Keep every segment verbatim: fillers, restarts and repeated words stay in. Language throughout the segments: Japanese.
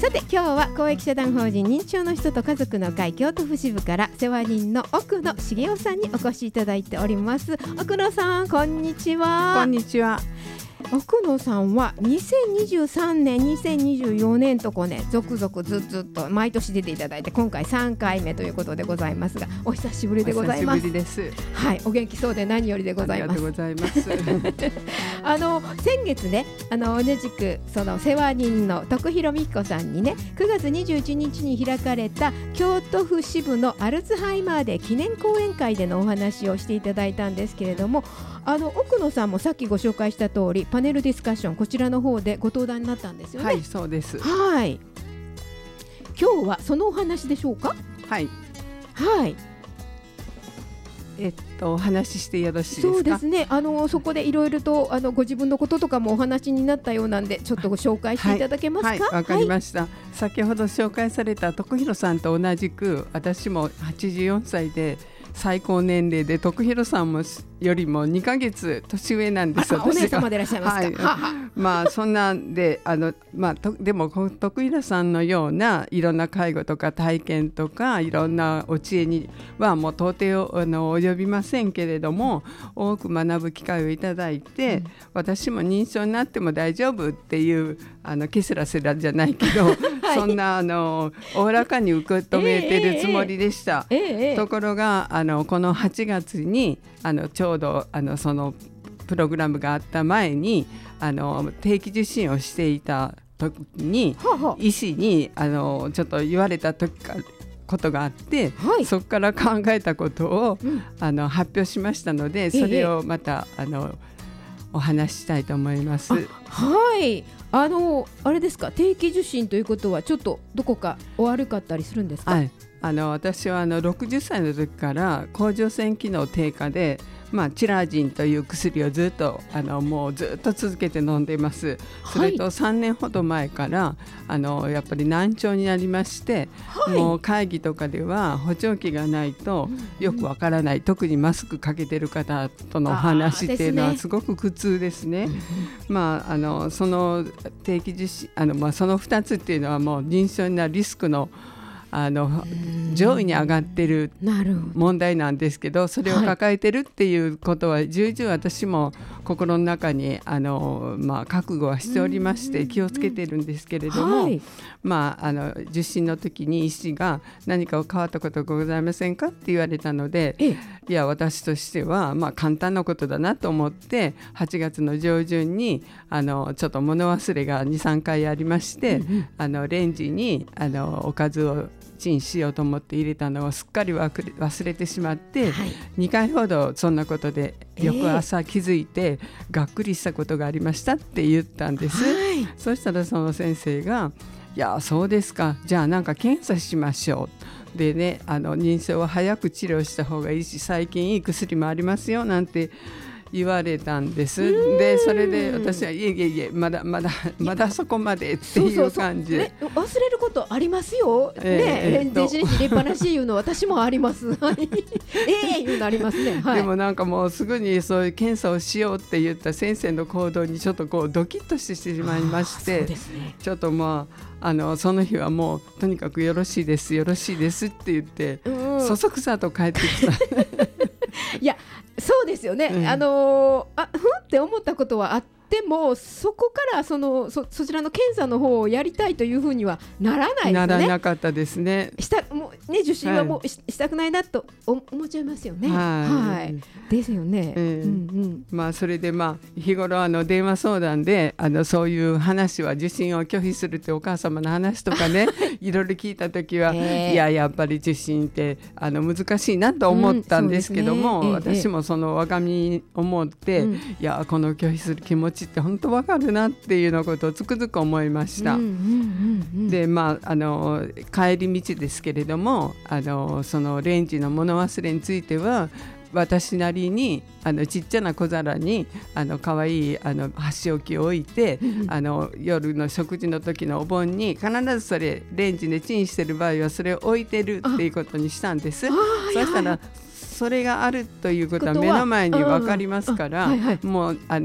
さて今日は公益社団法人認知症の人と家族の会京都府支部から世話人の奥野茂雄さんにお越しいただいております。奥野さん、こんにちは。 こんにちは。 奥野さんはにせんにじゅうさんねんにせんにじゅうよねんとこね続々ずっずっと毎年出ていただいて今回さんかいめということでございますが、お久しぶりでございます。 お久しぶりです。 はい、お元気そうで何よりでございます。 ありがとうございますあの先月ね、あの同じくその世話人の徳弘美彦さんにね、くがつにじゅういちにちに開かれた京都府支部のアルツハイマーデー記念講演会でのお話をしていただいたんですけれども、あの奥野さんもさっきご紹介した通りパネルディスカッション、こちらの方でご登壇になったんですよね。 はい、そうです。 はい、今日はそのお話でしょうか。 はいはい、 えっとお話ししてよろしいですか。 そうですね、あのそこでいろいろとあのご自分のこととかもお話になったようなんで、ちょっとご紹介していただけますか。 はい、わ、はい、かりました、はい。先ほど紹介された徳弘さんと同じく私もはちじゅうよんさいで最高年齢で、徳弘さんもよりもにかげつ年上なんです。 お姉様でいらっしゃいますか。はい、ははまあそんなんであの、まあ、とでも徳弘さんのようないろんな介護とか体験とかいろんなお知恵にはもう到底あの及びませんけれども、多く学ぶ機会をいただいて、うん、私も認知症になっても大丈夫っていうあのケセラセラじゃないけど、はい、そんなあのおおらかに受け止めてるつもりでした、えーえーえー、ところがあのこのはちがつにあのちょうどあのそのプログラムがあった前にあの定期受診をしていた時に、はは医師にあのちょっと言われた時かことがあって、はい、そこから考えたことを、うん、あの発表しましたので、それをまた、ええ、あのお話ししたいと思います。 はい、あのあれですか、定期受診ということはちょっとどこかお悪かったりするんですか。 はい、あの私はあのろくじゅっさいの時から甲状腺機能低下で、まあ、チラージンという薬をずっとあのもうずっと続けて飲んでいます。それとさんねんほど前からあのやっぱり難聴になりまして、はい、もう会議とかでは補聴器がないとよくわからない、うん、特にマスクかけてる方とのお話っていうのはすごく苦痛ですね。まあ、あのその定期受診あの、まあ、そのふたつっていうのはもう認知症になるリスクのあの上位に上がってる問題なんですけど、それを抱えてるっていうことは重々私も心の中にあの、まあ、覚悟はしておりまして気をつけてるんですけれども、はい、まあ、あの受診の時に医師が何か変わったことがございませんかって言われたので、いや私としてはまあ簡単なことだなと思ってはちがつの上旬にあのちょっと物忘れが にさんかいありまして、うんうん、あのレンジにあのおかずをチンしようと思って入れたのをすっかり忘れてしまって、はい、にかいほどそんなことで翌朝気づいて、えー、がっくりしたことがありましたって言ったんです、はい、そしたらその先生がいやそうですか、じゃあなんか検査しましょうでね、あの認知症は早く治療した方がいいし最近いい薬もありますよなんて言われたんです。でそれで私はいえいえいえまだまだまだそこまでっていう感じで、 そうそうそう、ね、忘れることありますよ、ね、えー、電子レンジ入れっぱなし言うの私もありますええ言うのありますね、はい、 でもなんかもうすぐにそういう検査をしようって言った先生の行動にちょっとこうドキッとしてしまいまして、そうですね、ちょっとまああのその日はもうとにかくよろしいですよろしいですって言って、うん、そそくさと帰ってきたいやそうですよね、うん、あのー、あふんって思ったことはあってもそこからその そ, そちらの検査の方をやりたいというふうにはならないですね。 ならなかったですね。 したもう、ね、受診はもう し,、はい、したくないなと思っちゃいますよね。はい、はい、ですよね、えーうんうん、 まあ、それで、まあ、日頃あの電話相談であのそういう話は受診を拒否するってお母様の話とかねいろいろ聞いたときは、えー、いややっぱり受診ってあの難しいなと思ったんですけども、うんねえー、私もその我が身に思って、うん、いやこの拒否する気持ちって本当わかるなっていうようなことをつくづく思いました、うんうんうんうん、でまああの帰り道ですけれどもあのそのレンジの物忘れについては私なりにあのちっちゃな小皿にあの可愛いあの箸置きを置いてあの夜の食事の時のお盆に必ずそれレンジでチンしてる場合はそれを置いてるっていうことにしたんです。そしたらそれがあるということは目の前に分かりますから、はいはい、もうあの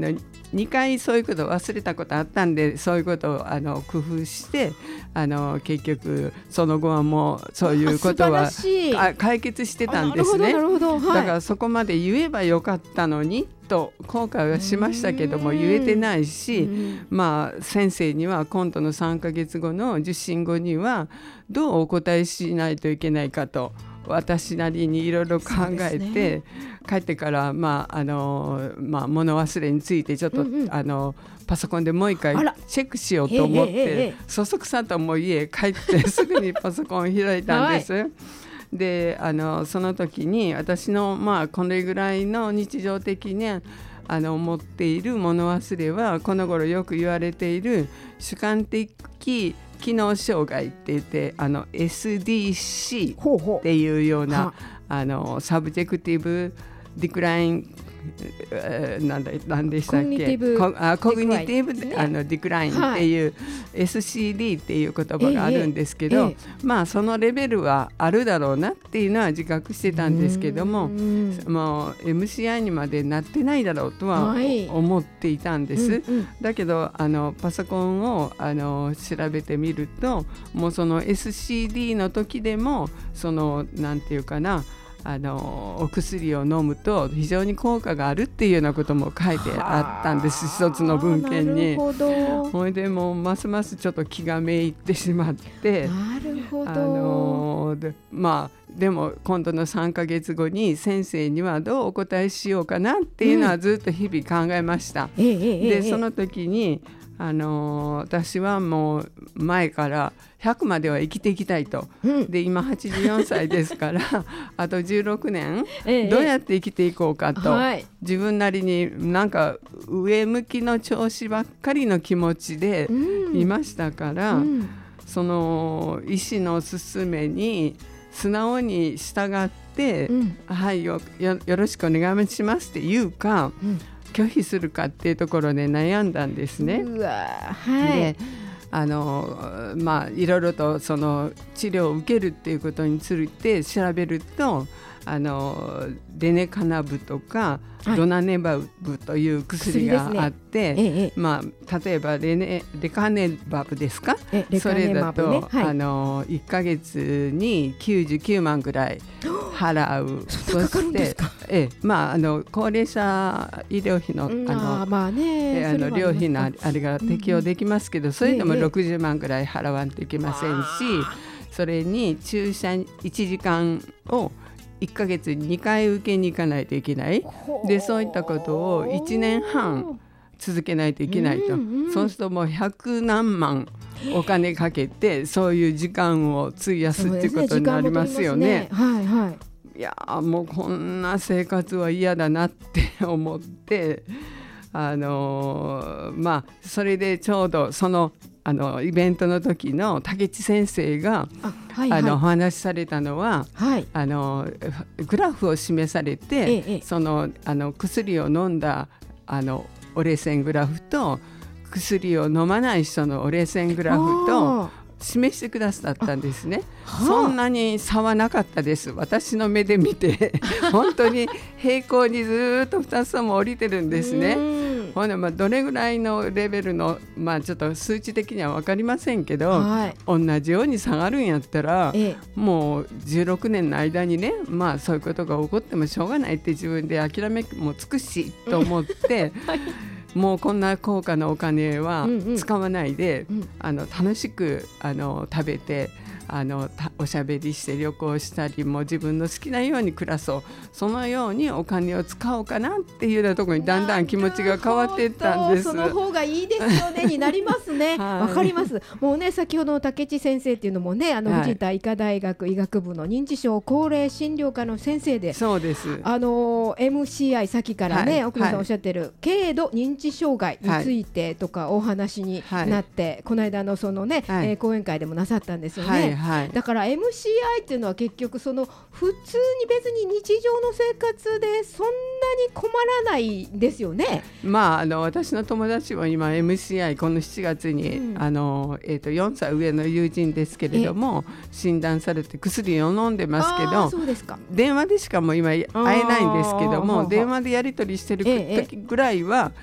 にかいそういうことを忘れたことあったんで、そういうことをあの工夫してあの結局その後はもうそういうことはあ解決してたんですね。 なるほどなるほど、はい、 だからそこまで言えばよかったのにと後悔はしましたけども、言えてないし、まあ先生には今度のさんかげつごの受診後にはどうお答えしないといけないかと私なりにいろいろ考えて、ね、帰ってから、まああのまあ、物忘れについてちょっと、うんうん、あのパソコンでもう一回チェックしようと思ってそそくさともう家帰ってすぐにパソコンを開いたんです、はい、であのその時に私の、まあ、これぐらいの日常的にあの持っている物忘れはこの頃よく言われている主観的機能障害って言ってあの エスディーシー っていうようなあのサブジェクティブディクラインなんだなんでしたっけコグニティブあコグニティブディクラインっていう、はい、エスシーディー っていう言葉があるんですけど、ええええ、まあそのレベルはあるだろうなっていうのは自覚してたんですけども、もう エムシーアイ にまでなってないだろうとは思っていたんです、はいうんうん、だけどあのパソコンをあの調べてみるともうその エスシーディー の時でもそのなんていうかなあのお薬を飲むと非常に効果があるっていうようなことも書いてあったんです一つの文献に。それでもうますますちょっと気がめいってしまって、 なるほどあのでまあでも今度のさんかげつごに先生にはどうお答えしようかなっていうのはずっと日々考えました、うん、でその時にあの私はもう前からひゃくまでは生きていきたいと、うん、で今はちじゅうよんさいですからあとじゅうろくねん、ええ、どうやって生きていこうかと、はい、自分なりになんか上向きの調子ばっかりの気持ちでいましたから、うん、その医師の勧めに素直に従って、うん、はいよ、よ、よろしくお願いしますって言うか、うん拒否するかっていうところで悩んだんですね。 うわ、はい、 であのまあいろいろとその治療を受けるっていうことについて調べるとあのレネカナブとか、はい、ドナネバブという薬があって、ねええまあ、例えばレネレカネバブですか、ええ、それだと、ねはい、あのいっかげつにきゅうじゅうきゅうまんぐらい払う。 そんなかかるんですか？ ええまあ、あの高齢者医療費の、うん、あの、まあね、あの料費のあれが適用できますけど、うん、それでもろくじゅうまんぐらい払わんといけませんし、それに注射いちじかんをいっかげつににかい受けに行かないといけないでそういったことをいちねんはん続けないといけないと、うんうん、そうするともう百何万お金かけてそういう時間を費やすっていうことになりますよね。 はいはい、 いやもうこんな生活は嫌だなって思ってあのー、まあそれでちょうどそのあのイベントの時の竹地先生があ、はいはい、あのお話しされたのは、はい、あのグラフを示されて、ええ、そのあの薬を飲んだあの折れ線グラフと薬を飲まない人の折れ線グラフと示してくださったんですね。そんなに差はなかったです。私の目で見て本当に平行にずっとふたつとも降りてるんですね。ほんでまあどれぐらいのレベルの、まあ、ちょっと数値的には分かりませんけど、はい、同じように下がるんやったら、ええ、もうじゅうろくねんの間にね、まあ、そういうことが起こってもしょうがないって自分で諦めもつくしと思って、はいもうこんな高価なお金は使わないで、うんうん、あの楽しくあの食べてあのおしゃべりして旅行したりも自分の好きなように暮らそうそのようにお金を使おうかなっていうようなところにだんだん気持ちが変わっていったんです。 その方がいいですよねになりますね。わ、はい、かります。もうね先ほどの竹地先生っていうのもねあの藤田医科大学医学部の認知症高齢診療科の先生でそうですあの エムシーアイ 先からね、はい、奥野さんおっしゃってる、はい、軽度認知障害についてとかお話になって、はい、この間のそのね、はいえー、講演会でもなさったんですよね。はいはい、だから エムシーアイ っていうのは結局その普通に別に日常の生活でそんなに困らないんですよね。 まあ、あの私の友達も今 エムシーアイ このしちがつに、うんあのえー、とよんさい上の友人ですけれども診断されて薬を飲んでますけどそうですか電話でしかもう今会えないんですけども電話でやり取りしてる時ぐらいは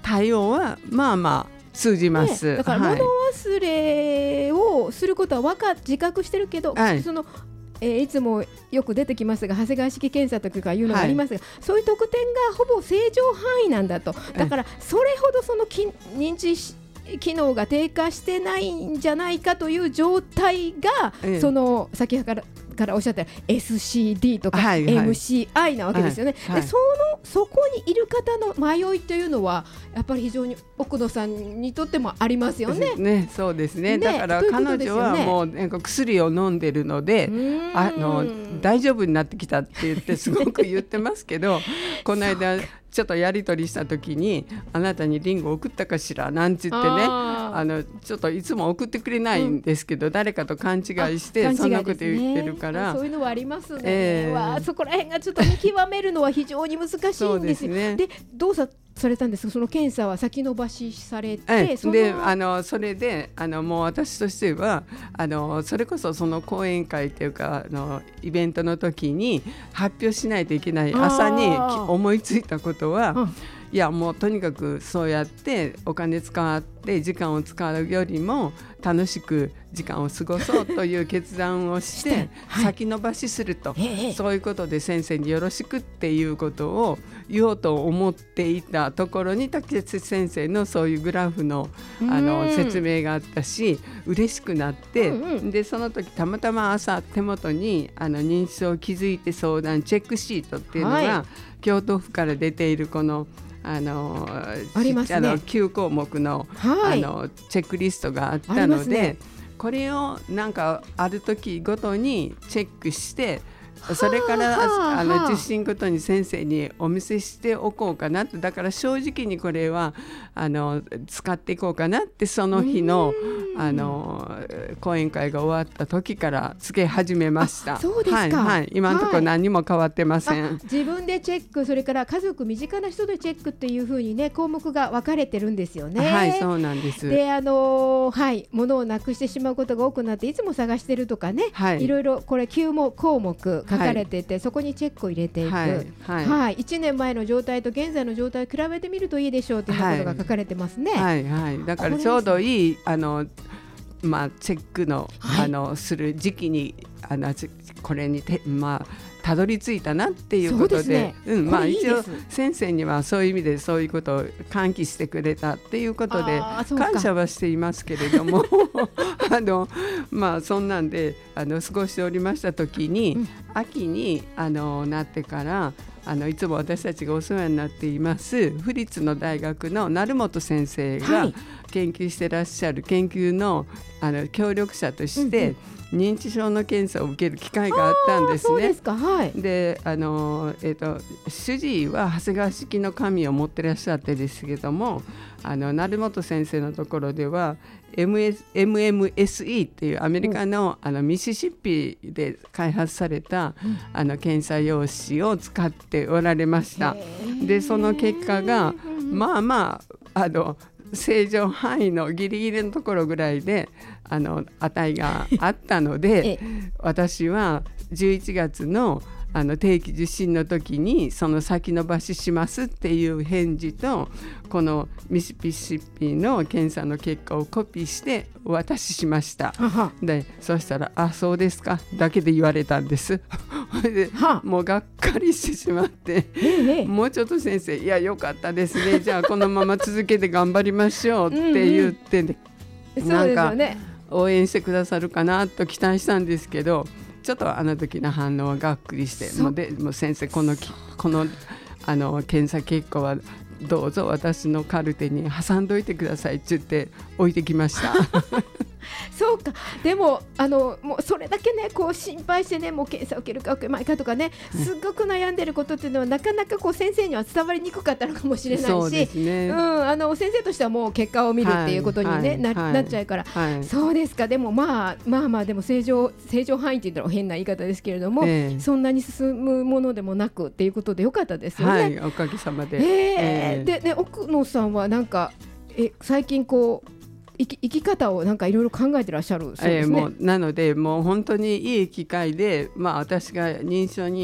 対応はまあまあ通じます、 ね、だから物忘れをすることはわか自覚してるけど、はい、そのえー、いつもよく出てきますが長谷川式検査とかいうのがありますが、はい、そういう特典がほぼ正常範囲なんだと。だからそれほどその認知機能が低下してないんじゃないかという状態が、ええ、その先ほどからからおっしゃった エスシーディー とか エムシーアイ なわけですよね、はいはい、でそのそこにいる方の迷いというのはやっぱり非常に奥野さんにとってもありますよね。 ね、そうですね。だから彼女はもうなんか薬を飲んでるので、あの大丈夫になってきたって言ってすごく言ってますけどこの間ちょっとやり取りした時にあなたにリンゴ送ったかしらなんて言ってね、ああのちょっといつも送ってくれないんですけど、うん、誰かと勘違いしてそんなこと言ってるから、 そういうのはありますね、えー、わそこら辺がちょっと見極めるのは非常に難しいんですよ。そうですね。でどうさされたんですか。その検査は先延ばしされて、 ええ、そであのそれであのもう私としてはあのそれこそその講演会というかあのイベントの時に発表しないといけない朝に思いついたことは、うん、いやもうとにかくそうやってお金使って時間を使うよりも楽しく時間を過ごそうという決断をして先延ばしすると、はい、そういうことで先生によろしくっていうことを言おうと思っていたところに竹内先生のそういうグラフ の, あの説明があったし嬉しくなって、うんうん、でその時たまたま朝手元にあの認知症を気づいて相談チェックシートっていうのが、はい、京都府から出ているこのあのありますね、あのきゅう項目 の,、はい、あのチェックリストがあったので、ね、これをなんかある時ごとにチェックしてそれから、はあ、あの受診ごとに先生にお見せしておこうかなって。だから正直にこれはあの使っていこうかなってその日 の, あの講演会が終わった時からつけ始めました。 そうですか、 はいはい、今のところ何も変わってません、はい、 自分でチェックそれから家族身近な人でチェックっていう風にね項目が分かれてるんですよね。 はいそうなんです。 であの、はい、物をなくしてしまうことが多くなっていつも探してるとかね、はい、いろいろこれきゅう項目書かれてて、はい、そこにチェックを入れていく、はいはいはい、いちねんまえの状態と現在の状態を比べてみるといいでしょうということが書かれてますね、 はいはいはい、だからちょうどいいあの、まあ、チェック の,、はい、あのする時期にあのこれにて、まあたどり着いたなっていうこと で, で、ねうんまあ、一応先生にはそういう意味でそういうことを喚起してくれたっていうことで感謝はしていますけれどもあの、まあ、そんなんであの過ごしておりました時に、うん、秋にあのなってからあのいつも私たちがお世話になっています府立の大学の成本先生が研究してらっしゃる研究 の, あの協力者として、うんうん認知症の検査を受ける機会があったんですね。 そうですか、はい、 であの、えーと、主治医は長谷川式の紙を持ってらっしゃってですけどもあの成本先生のところでは エムエムエスイー っていうアメリカ の,、うん、あのミシシッピで開発された、うん、あの検査用紙を使っておられました。でその結果がまあまああの正常範囲のギリギリのところぐらいであの値があったので私はじゅういちがつ の, あの定期受診の時にその先延ばししますっていう返事とこのミシシッピの検査の結果をコピーしてお渡ししました。でそしたらあそうですかだけで言われたんですでもうがっかりしてしまって、ええ、もうちょっと先生いやよかったですねじゃあこのまま続けて頑張りましょうって言って、ねうんうん、なんか応援してくださるかなと期待したんですけどちょっとあの時の反応はがっくりしてもうでもう先生この、この、あの検査結果はどうぞ私のカルテに挟んどいてくださいって言って置いてきましたそうかでもあのもうそれだけねこう心配してねもう検査を受けるか受けまいかとかねすごく悩んでることっていうのはなかなかこう先生には伝わりにくかったのかもしれないしそうですね、うん、あの先生としてはもう結果を見るっていうことに、ねはいはい、な, なっちゃうから、はい、そうですかでもまあまあまあでも正常正常範囲って言ったら変な言い方ですけれども、えー、そんなに進むものでもなくっていうことでよかったですよね、 はい、おかげさまで、 えーえー、で、ね、奥野さんはなんかえ最近こう生き, 生き方をなんかいろいろ考えてらっしゃるそうですね、 えー、もうなのでもう本当にいい機会で、まあ、私が認知症に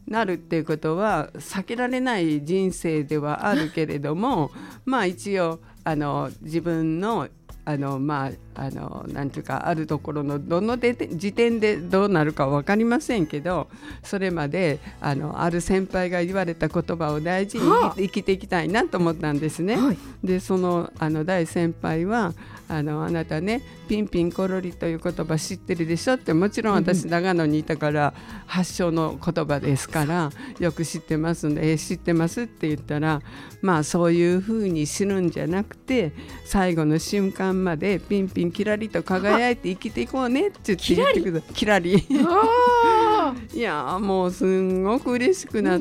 なるっていうことは避けられない人生ではあるけれどもまあ一応あの自分のあのまああのなんていうかあるところのどので時点でどうなるか分かりませんけど、それまであのある先輩が言われた言葉を大事に生きていきたいなと思ったんですね、はい、でそのあの大先輩はあのあなたねピンピンコロリという言葉知ってるでしょって、もちろん私長野にいたから発祥の言葉ですからよく知ってますんで、えー、知ってますって言ったら、まあそういうふうに死ぬんじゃなくて最後の瞬間までピンピンキラリと輝いて生きていこうねって言ってください。キラリいやもうすんごく嬉しくなって、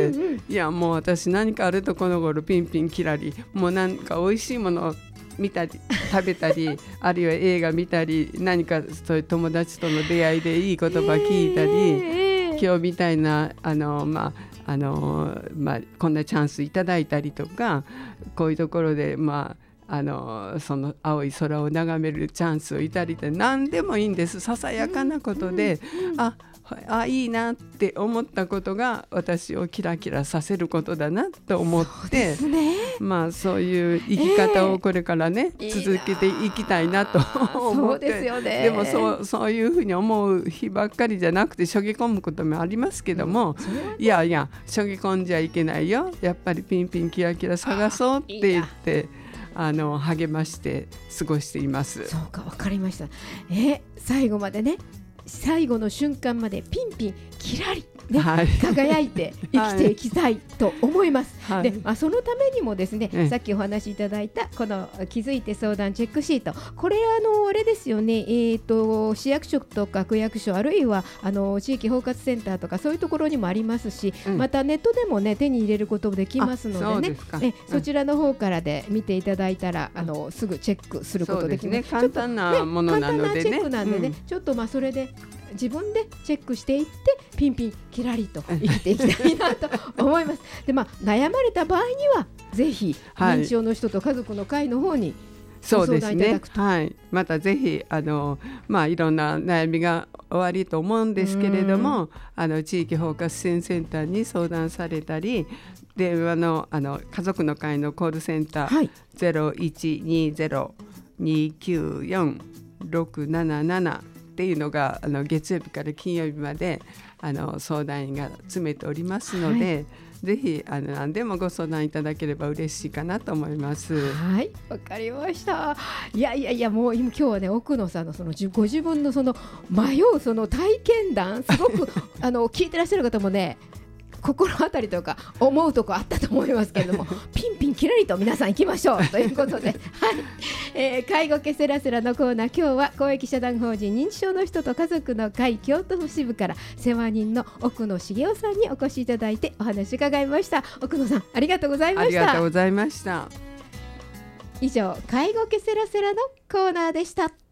うんうんうんうん、いやもう私何かあるとこの頃ピンピンキラリ、もうなんか美味しいものを見たり食べたりあるいは映画見たり何かそういう友達との出会いでいい言葉聞いたり、えー、今日みたいなあのまああのまあこんなチャンスいただいたりとか、こういうところでまああのその青い空を眺めるチャンスをいたりって何でもいいんです。ささやかなことで、うんうんうん、ああいいなって思ったことが私をキラキラさせることだなと思って、そうですね、まあそういう生き方をこれからね、えー、続けていきたいなと思って、そうですよね、でもそう、そういうふうに思う日ばっかりじゃなくてしょげ込むこともありますけども、うん、いやいやしょげ込んじゃいけないよ、やっぱりピンピンキラキラ探そうって言ってあの励まして過ごしています。 そうか、わかりました。え最後までね、最後の瞬間までピンピンキラリ、ね、はい、輝いて生きていきたいと思います、はい、でまあ、そのためにもですね、さっきお話しいただいたこの気づいて相談チェックシート、これあのあれですよね、えー、と市役所とか区役所あるいはあの地域包括センターとかそういうところにもありますし、うん、またネットでも、ね、手に入れることもできますのでね、そえそちらの方からで見ていただいたら、あのすぐチェックすることできます。 そうですね、簡単なものなのでね、簡単なチェックなんでね、うん、ちょっとまあそれで自分でチェックしていってピンピンキラリと生きていきたいなと思いますで、まあ、悩まれた場合にはぜひ認知症の人と家族の会の方にご相談いただくと、 はい、またぜひあの、まあ、いろんな悩みがおありと思うんですけれども、あの地域包括支援センターに相談されたり、電話 の, あの家族の会のコールセンター、はい、ゼロいちにゼロ にきゅうよん ろくななななっていうのがあの月曜日から金曜日まであの相談員が詰めておりますので、はい、ぜひあの何でもご相談いただければ嬉しいかなと思います。 はい、わかりました。いやいやいや、もう今日はね、奥野さんのそのご自分のその迷うその体験談、すごくあの聞いてらっしゃる方もね、心当たりとか思うとこあったと思いますけれどもピンピンキラリと皆さん行きましょうということで、はいえー、介護ケセラセラのコーナー、今日は公益社団法人認知症の人と家族の会京都府支部から世話人の奥野茂雄さんにお越しいただいてお話伺いました。奥野さん、ありがとうございました。 ありがとうございました。 以上、介護ケセラセラのコーナーでした。